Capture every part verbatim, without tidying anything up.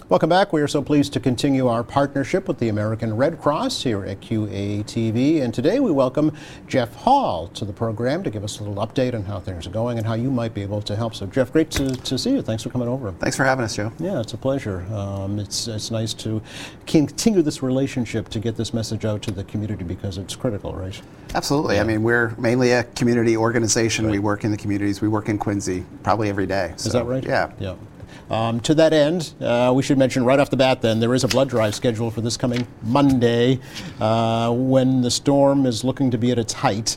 Welcome back. We are so pleased to continue our partnership with the American Red Cross here at Q A T V. And today we welcome Jeff Hall to the program to give us a little update on how things are going and how you might be able to help. So Jeff, great to, to see you. Thanks for coming over. Thanks for having us, Joe. Yeah, it's a pleasure. Um, it's, it's nice to continue this relationship to get this message out to the community because it's critical, right? Absolutely. Yeah. I mean, we're mainly a community organization. Right. We work in the communities. We work in Quincy probably every day. Is So, that right? Yeah. Yeah. Um, to that end, uh, we should mention right off the bat then, there is a blood drive scheduled for this coming Monday uh, when the storm is looking to be at its height.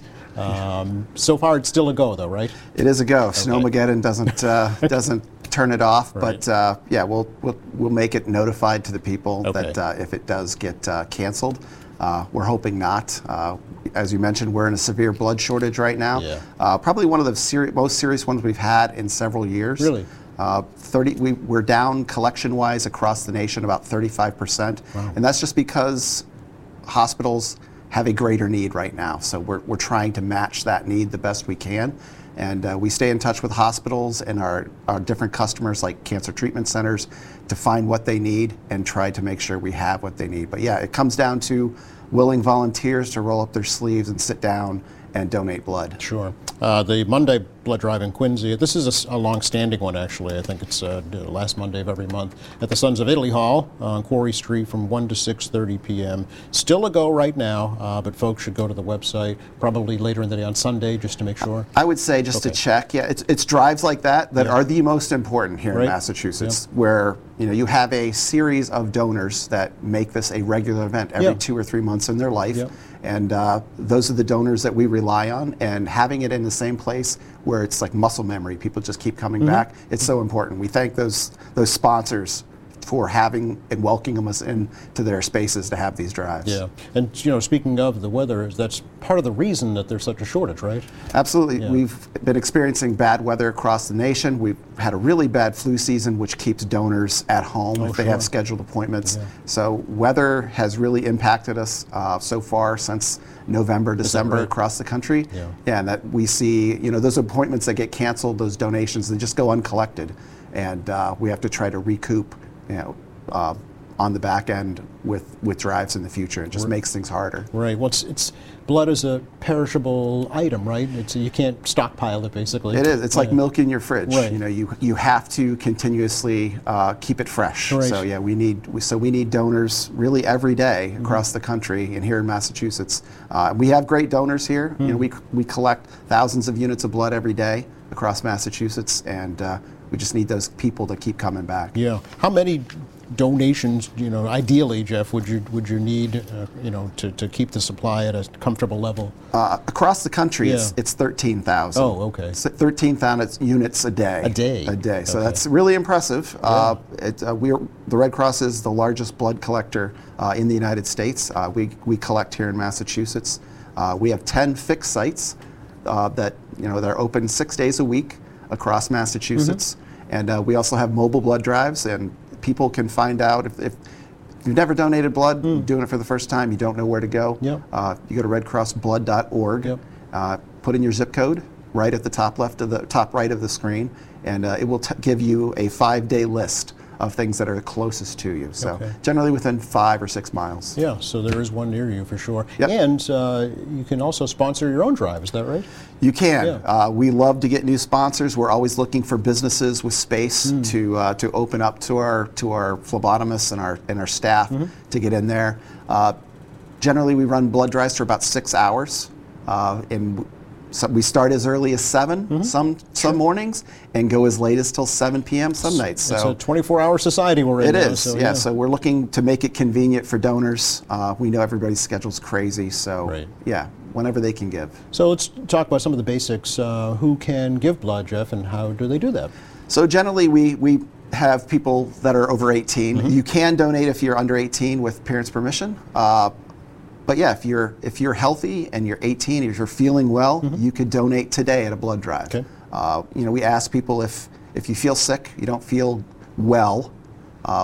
Um, so far, it's still a go, though, right? It is a go. Okay. Snowmageddon doesn't uh, doesn't turn it off, Right. but uh, yeah, we'll, we'll we'll make it notified to the people Okay. that uh, if it does get uh, canceled. Uh, we're hoping not. Uh, as you mentioned, we're in a severe blood shortage right now. Yeah. Uh, probably one of the seri- most serious ones we've had in several years. Really? Uh, thirty, we, we're down collection-wise across the nation about thirty-five percent, Wow. and that's just because hospitals have a greater need right now. So we're, we're trying to match that need the best we can. And uh, we stay in touch with hospitals and our, our different customers like cancer treatment centers to find what they need and try to make sure we have what they need. But yeah, it comes down to willing volunteers to roll up their sleeves and sit down and donate blood. Sure. Uh, the Monday blood drive in Quincy, this is a s- a, long-standing one, actually. I think it's uh, the last Monday of every month at the Sons of Italy Hall on Quarry Street from one to six thirty p m Still a go right now, uh, but folks should go to the website probably later in the day on Sunday just to make sure. I would say just Okay. to check, yeah, it's, it's drives like that that Yeah. are the most important here Right. in Massachusetts, where you know you have a series of donors that make this a regular event every Yeah. two or three months in their life, Yeah. and uh, those are the donors that we rely on. And having it in the same place where it's like muscle memory, people just keep coming Mm-hmm. back. It's so important. We thank those those sponsors for having and welcoming us into their spaces to have these drives. Yeah. And, you know, speaking of the weather, that's part of the reason that there's such a shortage, right? Absolutely. Yeah. We've been experiencing bad weather across the nation. We've had a really bad flu season, which keeps donors at home Oh, if they sure. have scheduled appointments. Yeah. So weather has really impacted us uh, so far since November, December right? across the country. Yeah. Yeah, and that we see, you know, those appointments that get canceled, those donations, they just go uncollected. And uh, we have to try to recoup, you know, uh, on the back end with, with drives in the future. It just makes things harder. Right. Well, it's, it's blood is a perishable item, right? It's you can't stockpile it, basically. It is. It's like Yeah. milk in your fridge. Right. You know, you you have to continuously uh, keep it fresh. Right. So yeah, we need we, so we need donors really every day Mm-hmm. across the country and here in Massachusetts. Uh, we have great donors here. Hmm. You know, we we collect thousands of units of blood every day across Massachusetts, and uh, we just need those people to keep coming back. Yeah. How many donations, you know, ideally, Jeff, would you would you need, uh, you know, to, to keep the supply at a comfortable level? Uh, across the country, it's Yeah. it's thirteen thousand. Oh, okay. thirteen thousand units a day. A day? A day. So Okay. that's really impressive. Uh, it, uh, we're, the Red Cross is the largest blood collector uh, in the United States. Uh, we, we collect here in Massachusetts. Uh, we have ten fixed sites uh, that, you know, that are open six days a week across Massachusetts. Mm-hmm. And uh, we also have mobile blood drives, and people can find out if, if you've never donated blood, you're doing it for the first time, you don't know where to go. Yep. Uh, you go to red cross blood dot org, Yep. uh, put in your zip code right at the top left of the top right of the screen, and uh, it will t- give you a five-day list of things that are closest to you. So Okay. generally within five or six miles. Yeah, so there is one near you for sure. Yep. And uh, you can also sponsor your own drive, is that right? You can. Yeah. Uh, we love to get new sponsors. We're always looking for businesses with space Hmm. to uh, to open up to our to our phlebotomists and our and our staff Mm-hmm. to get in there. Uh, generally, we run blood drives for about six hours, uh, and so we start as early as seven Mm-hmm. some some mornings and go as late as till seven p m some nights. It's So a twenty-four hour society we're in it now, is, so, yeah. So we're looking to make it convenient for donors. Uh, we know everybody's schedule's crazy, so Right. yeah, whenever they can give. So let's talk about some of the basics. Uh, who can give blood, Jeff, and how do they do that? So generally, we, we have people that are over eighteen. Mm-hmm. You can donate if you're under eighteen with parents' permission. Uh, but yeah, if you're if you're healthy and you're eighteen, if you're feeling well, you could donate today at a blood drive. Mm-hmm. Okay. Uh, you know, we ask people if if you feel sick, you don't feel well, uh,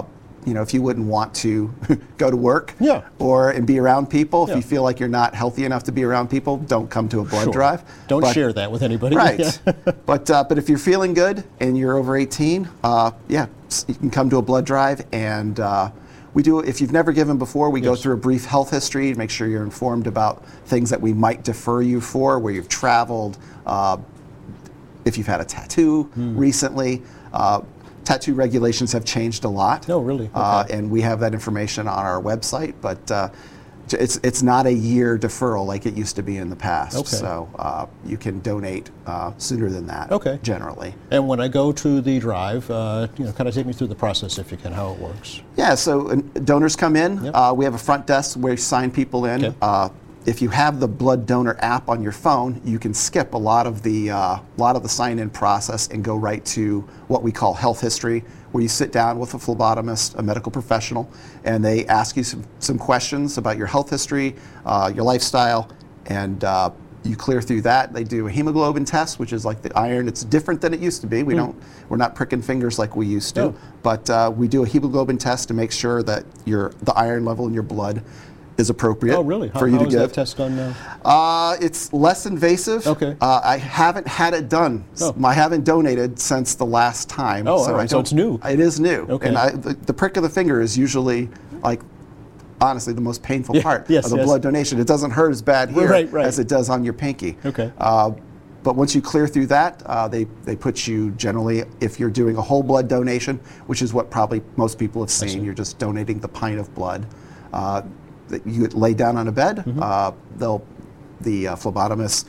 you know, if you wouldn't want to go to work Yeah. or and be around people, if Yeah. you feel like you're not healthy enough to be around people, don't come to a blood Sure. drive. Don't But- share that with anybody. Right. Yeah. but uh, but if you're feeling good and you're over eighteen, uh, yeah, s- you can come to a blood drive. And uh, we do, if you've never given before, we go Yes. through a brief health history to make sure you're informed about things that we might defer you for, where you've traveled, uh, if you've had a tattoo Hmm. recently. Uh, tattoo regulations have changed a lot. Oh, really? Uh, Okay. and we have that information on our website, but uh, j- it's it's not a year deferral like it used to be in the past. Okay. So uh, you can donate uh, sooner than that. Okay. Generally. And when I go to the drive, uh, you know, kind of take me through the process if you can, how it works. Yeah. So uh, donors come in. Yep. Uh, we have a front desk where we sign people in. Okay. Uh, if you have the blood donor app on your phone, you can skip a lot of the uh, lot of the sign-in process and go right to what we call health history, where you sit down with a phlebotomist, a medical professional, and they ask you some, some questions about your health history, uh, your lifestyle, and uh, you clear through that. They do a hemoglobin test, which is like the iron. It's different than it used to be. We don't, we're not pricking fingers like we used to, No. but uh, we do a hemoglobin test to make sure that your the iron level in your blood is appropriate Oh, really? How, for you how to is give. that test done now? Uh, it's less invasive. Okay. Uh, I haven't had it done. Oh. I haven't donated since the last time. Oh, all right. I So don't- it's new. It is new. Okay. And I, the, the prick of the finger is usually, like, honestly, the most painful Yeah, part yes, of the yes. blood donation. It doesn't hurt as bad here Right, right. as it does on your pinky. Okay. Uh, but once you clear through that, uh, they, they put you generally, if you're doing a whole blood donation, which is what probably most people have see. seen, you're just donating the pint of blood. Uh, that you lay down on a bed. Mm-hmm. Uh, they'll the uh, phlebotomist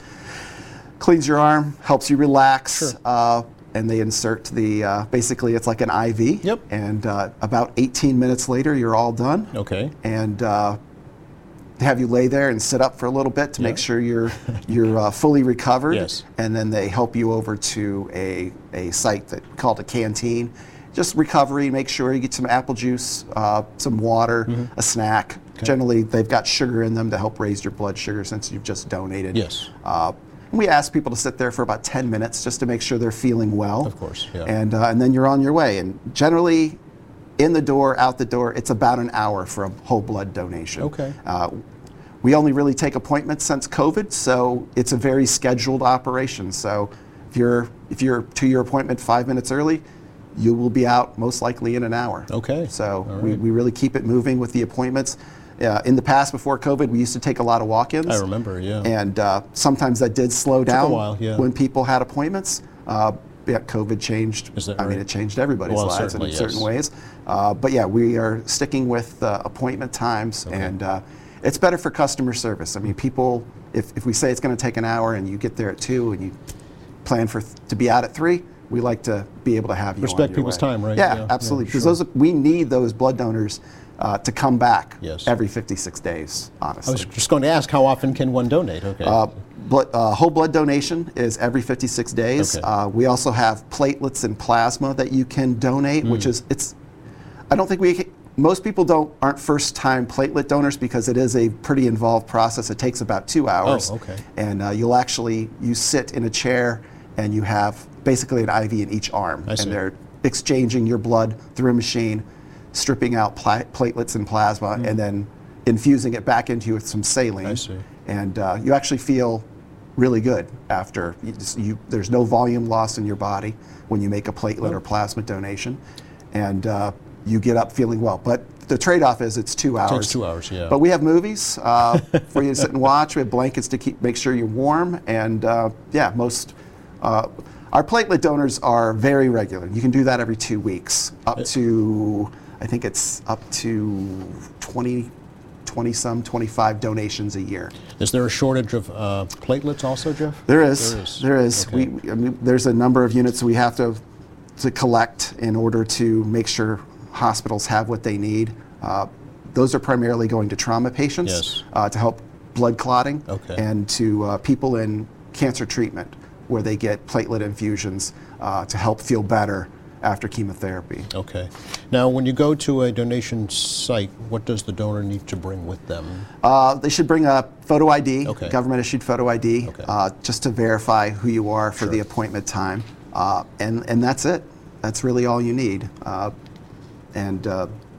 cleans your arm, helps you relax, Sure. uh, and they insert the uh, basically it's like an I V. Yep. And uh, about eighteen minutes later, you're all done. Okay. And uh, they have you lay there and sit up for a little bit to Yeah. make sure you're you're uh, fully recovered. Yes. And then they help you over to a a site that called a canteen. Just recovery. Make sure you get some apple juice, uh, some water, Mm-hmm. a snack. Generally, they've got sugar in them to help raise your blood sugar since you've just donated. Yes. Uh, and we ask people to sit there for about ten minutes just to make sure they're feeling well. Of course, yeah. And uh, and then you're on your way. And generally, in the door, out the door, it's about an hour for a whole blood donation. Okay. Uh, we only really take appointments since COVID, so it's a very scheduled operation. So if you're if you're to your appointment five minutes early, you will be out most likely in an hour. Okay. So All we, right. we really keep it moving with the appointments. Uh, in the past, before COVID, we used to take a lot of walk-ins. I remember, yeah. And uh, sometimes that did slow down while, yeah. when people had appointments. Uh, yeah, COVID changed. Is that I mean, right? it changed everybody's Well, lives in certainly, certain yes. ways. Uh, but yeah, we are sticking with uh, appointment times, and uh, it's better for customer service. I mean, people, if, if we say it's going to take an hour and you get there at two and you plan for th- to be out at three, we like to be able to have you on Respect your people's way. time, right? Yeah, Yeah, absolutely. yeah, Because sure. those we need those blood donors uh, to come back Yes. every fifty-six days. Honestly, I was just going to ask, how often can one donate? Okay. uh, blood, uh, whole blood donation is every fifty-six days. Okay. Uh, we also have platelets and plasma that you can donate, which Hmm. is it's. I don't think we. ca- Most people don't aren't first-time platelet donors because it is a pretty involved process. It takes about two hours. Oh, okay. And uh, you'll actually you sit in a chair and you have basically an I V in each arm, I see. and they're exchanging your blood through a machine, stripping out pla- platelets and plasma, and then infusing it back into you with some saline. Hmm. I see. And uh, you actually feel really good after. You just, you, there's no volume loss in your body when you make a platelet Oh. or plasma donation, and uh, you get up feeling well. But the trade-off is it's two hours. two hours, yeah. But we have movies uh, for you to sit and watch. We have blankets to keep make sure you're warm, and uh, yeah, most. Uh, our platelet donors are very regular. You can do that every two weeks, up to, I think it's up to twenty, twenty some, twenty-five donations a year. Is there a shortage of uh, platelets also, Jeff? There is. There is. There is. Okay. We, I mean, there's a number of units we have to to collect in order to make sure hospitals have what they need. Uh, those are primarily going to trauma patients Yes. uh, to help blood clotting, Okay. and to uh, people in cancer treatment where they get platelet infusions uh, to help feel better after chemotherapy. Okay. Now, when you go to a donation site, what does the donor need to bring with them? Uh, they should bring a photo I D, Okay. government issued photo I D, Okay. uh, just to verify who you are for Sure. the appointment time. Uh, and, and that's it. That's really all you need. Uh, and uh,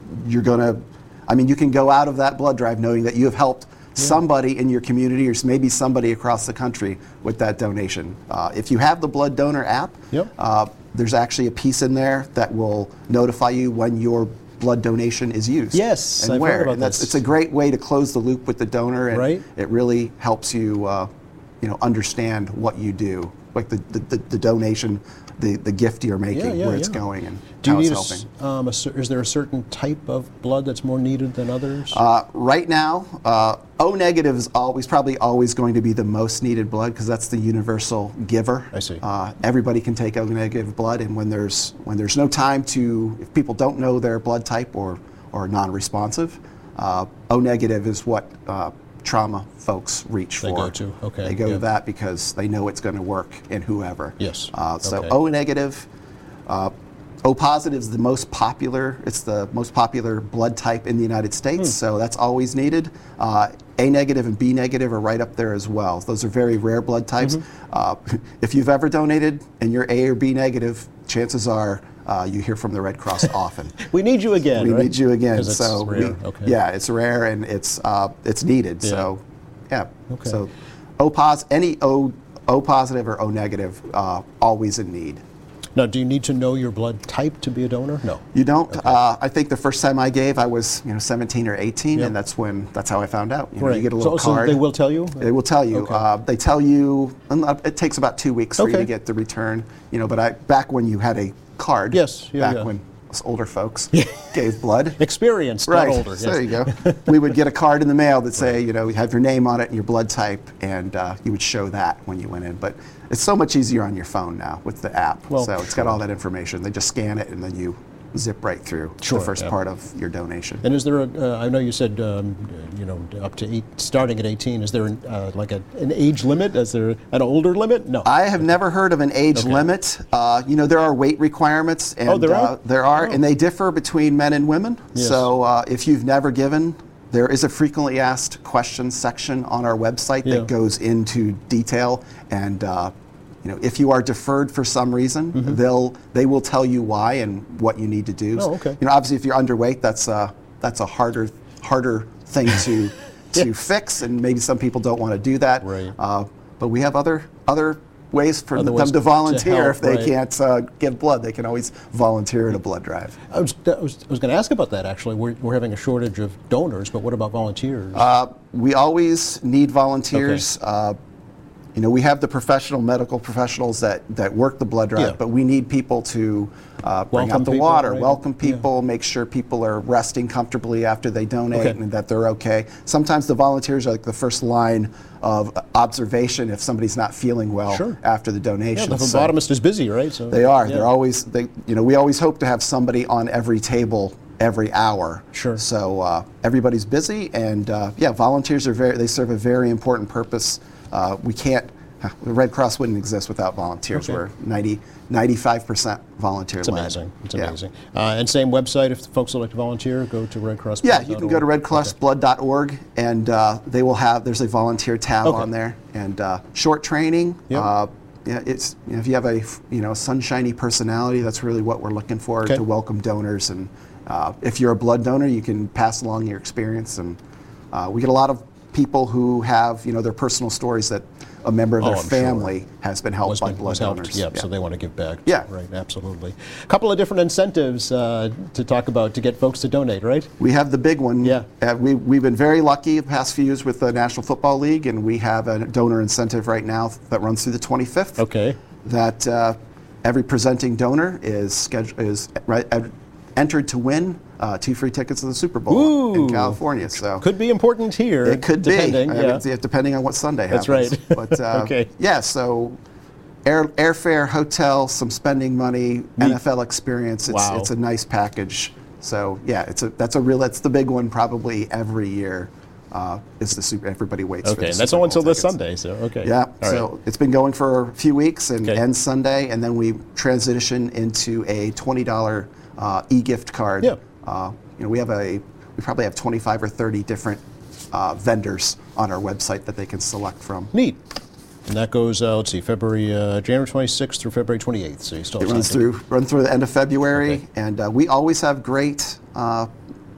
you're going to, I mean, you can go out of that blood drive knowing that you have helped somebody in your community or maybe somebody across the country with that donation. Uh, if you have the Blood Donor app, Yep. uh, there's actually a piece in there that will notify you when your blood donation is used. Yes, and I've where. heard about and that's, this. It's a great way to close the loop with the donor, and Right. it really helps you, uh, you know, understand what you do, like the, the, the, the donation, the, the gift you're making, Yeah, yeah, where it's yeah. going, and Do you how it's need a helping. s- um, a cer- is there a certain type of blood that's more needed than others? Uh, right now, uh, O negative is always probably always going to be the most needed blood because that's the universal giver. I see. Uh, everybody can take O negative blood, and when there's when there's no time to, if people don't know their blood type or or non-responsive, uh, O negative is what uh, trauma folks reach They for. go to, okay, They go yeah. to that because they know it's going to work in whoever. Yes, Uh, so okay. O negative. Uh, O positive is the most popular. It's the most popular blood type in the United States, Hmm. so that's always needed. Uh, A negative and B negative are right up there as well. Those are very rare blood types. Mm-hmm. Uh, if you've ever donated and you're A or B negative, chances are uh, you hear from the Red Cross often. we need you again, We right? need you again. 'Cause it's so we- rare. Okay. yeah, it's rare and it's uh, it's needed. Yeah. So yeah. Okay. So O pos any O O positive or O negative uh, always in need. Now, do you need to know your blood type to be a donor? No. You don't. Uh, I think the first time I gave, I was you know seventeen or eighteen, Yep. and that's when that's how I found out. You, know, Right. you get a So- little so card. they will tell you? They will tell you. Okay. Uh, they tell you. and, uh, It takes about two weeks for you Okay. to get the return. You know, but I back when you had a card. Yes, yeah, Back yeah. when us older folks gave blood. Experienced, Right. not older. So yes. there you go. We would get a card in the mail that say, you know, you have your name on it and your blood type, and uh, you would show that when you went in. But it's so much easier on your phone now with the app. Well, so it's got all that information. They just scan it and then you zip right through Sure, the first yeah. part of your donation. And is there a, uh, I know you said, um, you know, up to eight, starting at eighteen, is there an, uh, like a, an age limit? Is there an older limit? No. I have never heard of an age Okay. limit. Uh, you know, there are weight requirements, and Oh, there are? Uh, there are, Oh. and they differ between men and women. Yes. So uh, if you've never given, there is a frequently asked questions section on our website Yeah. that goes into detail. And uh, you know, if you are deferred for some reason, they'll they will tell you why and what you need to do. Mm-hmm. Oh, okay. You know, obviously, if you're underweight, that's uh, that's a harder harder thing to to Yeah. fix, and maybe some people don't want to do that. Right. Uh, but we have other other ways for Other them ways to to volunteer help, if they right. can't uh, give blood. They can always volunteer at a blood drive. I was, I was, I was going to ask about that, actually. We're, we're having a shortage of donors, but what about volunteers? Uh, we always need volunteers. Uh, you know, we have the professional medical professionals that, that work the blood drive, Yeah. but we need people to uh, bring Welcome out the people, water, right? welcome Yeah. people, make sure people are resting comfortably after they donate Okay. and that they're okay. Sometimes the volunteers are like the first line of observation if somebody's not feeling well Sure. after the yeah, donation. the So- phlebotomist is busy, right? So They are. yeah. They're always. They. You know, we always hope to have somebody on every table every hour. Sure. So uh, everybody's busy, and uh, yeah, volunteers are very. They serve a very important purpose. Uh, we can't. The Red Cross wouldn't exist without volunteers. Okay. We're ninety, ninety-five percent volunteer. It's led. amazing. It's Yeah. amazing. Uh, and same website, if folks would like to volunteer, go to Red Cross. Yeah, you can go to red cross blood dot org, and uh, they will have. There's a volunteer tab Okay. on there, and uh, short training. Yep. Uh, yeah, it's you know, if you have a you know sunshiny personality, that's really what we're looking for Okay. to welcome donors. And uh, if you're a blood donor, you can pass along your experience. And uh, we get a lot of people who have you know their personal stories that a member of Oh, their I'm sure. family has been helped was, by been- blood was helped, donors. yeah, so they want to give back. Yeah. Right, absolutely. A couple of different incentives uh, to talk about to get folks to donate, right? We have the big one. Yeah. Uh, we, we've been very lucky the past few years with the National Football League, and we have a donor incentive right now that runs through the twenty-fifth. Okay. That uh, every presenting donor is scheduled, is right, ed- entered to win uh, two free tickets to the Super Bowl Ooh. in California. So Could be important here. it could depending, be, Yeah. Uh, depending on what Sunday That's happens. right. But uh, Okay. yeah, so. Air, airfare, hotel, some spending money, N F L experience. It's, Wow. it's a nice package. So yeah, it's a that's a real that's the big one probably every year. Uh, is the super everybody waits for Okay, the and that's Super only Bowl until this tickets. Sunday, so okay. Yeah, All so right. it's been going for a few weeks and Okay. ends Sunday, and then we transition into a twenty dollar uh, e-gift card. Yeah. Uh, you know, we have a we probably have twenty-five or thirty different uh, vendors on our website that they can select from. Neat. And that goes, uh, let's see, February, uh, January twenty-sixth through February twenty-eighth, so you still It have runs time to- through run through the end of February, Okay. and uh, we always have great uh,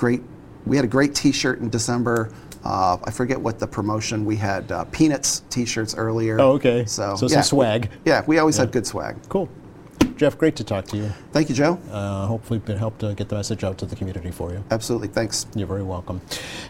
great we had a great T-shirt in December. Uh, I forget what the promotion we had. Uh, Peanuts T-shirts earlier. Oh, okay. So, so yeah, some swag. Yeah, we always Yeah. have good swag. Cool. Jeff, great to talk to you. Thank you, Joe. Uh, hopefully it helped uh, get the message out to the community for you. Absolutely. Thanks. You're very welcome.